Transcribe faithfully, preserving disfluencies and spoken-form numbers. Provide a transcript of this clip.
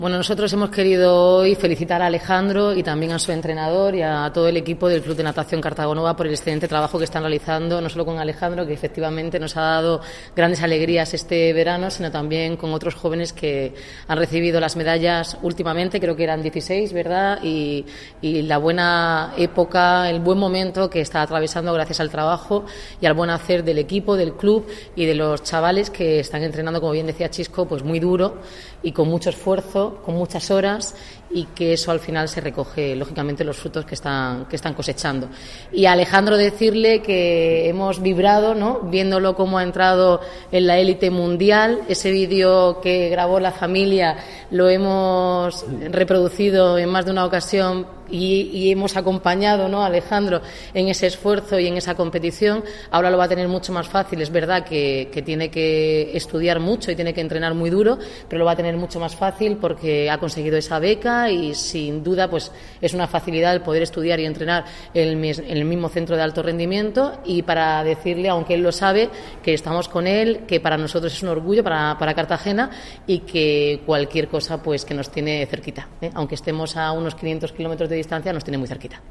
Bueno, nosotros hemos querido hoy felicitar a Alejandro y también a su entrenador y a todo el equipo del Club de Natación Cartagonova por el excelente trabajo que están realizando, no solo con Alejandro, que efectivamente nos ha dado grandes alegrías este verano, sino también con otros jóvenes que han recibido las medallas últimamente, creo que eran dieciséis, ¿verdad? Y, y la buena época, el buen momento que está atravesando gracias al trabajo y al buen hacer del equipo, del club y de los chavales que están entrenando, como bien decía Chisco, pues muy duro y con mucho esfuerzo, con muchas horas, y que eso al final se recoge lógicamente los frutos que están que están cosechando. Y a Alejandro decirle que hemos vibrado, ¿no?, viéndolo cómo ha entrado en la élite mundial. Ese vídeo que grabó la familia lo hemos reproducido en más de una ocasión y, y hemos acompañado, ¿no?, a Alejandro en ese esfuerzo y en esa competición. Ahora lo va a tener mucho más fácil. Es verdad que, que tiene que estudiar mucho y tiene que entrenar muy duro, pero lo va a tener mucho más fácil porque ha conseguido esa beca y sin duda pues es una facilidad el poder estudiar y entrenar en el, en el mismo centro de alto rendimiento. Y para decirle, aunque él lo sabe, que estamos con él, que para nosotros es un orgullo para, para Cartagena y que cualquier cosa pues que nos tiene cerquita, ¿eh? Aunque estemos a unos quinientos kilómetros de distancia, nos tiene muy cerquita.